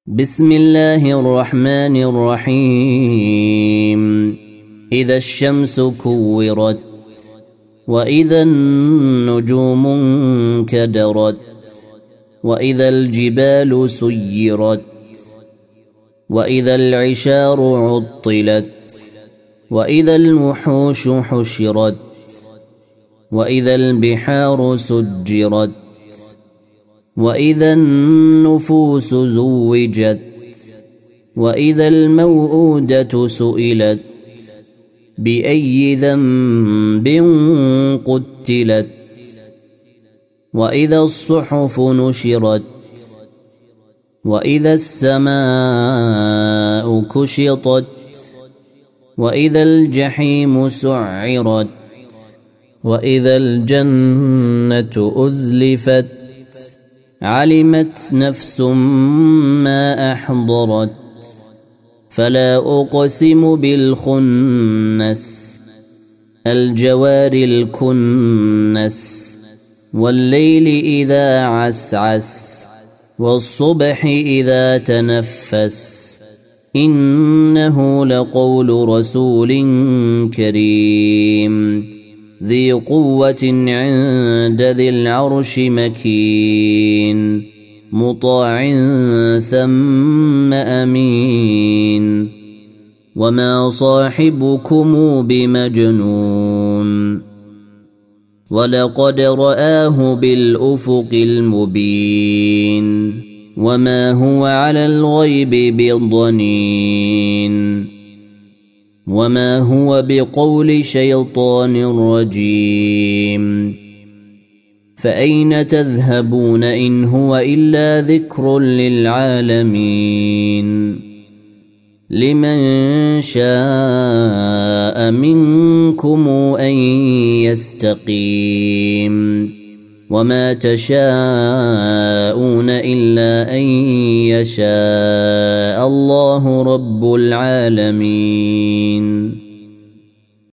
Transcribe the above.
بسم الله الرحمن الرحيم. إذا الشمس كورت وإذا النجوم انكدرت وإذا الجبال سيرت وإذا العشار عطلت وإذا الوحوش حشرت وإذا البحار سجرت وإذا النفوس زوجت وإذا الموءودة سئلت بأي ذنب قتلت وإذا الصحف نشرت وإذا السماء كشطت وإذا الجحيم سعرت وإذا الجنة أزلفت علمت نفس ما أحضرت فلا أقسم بالخنس الجوار الكنس والليل إذا عسعس والصبح إذا تنفس إنه لقول رسول كريم ذي قوة عند ذي العرش مكين مطاع ثم أمين وما صاحبكم بمجنون ولقد رآه بالأفق المبين وما هو على الغيب بضنين وما هو بقول شيطان رجيم فأين تذهبون إن هو إلا ذكر للعالمين لمن شاء منكم أن يستقيم وما تشاءون إلا أن يشاء الله رب العالمين.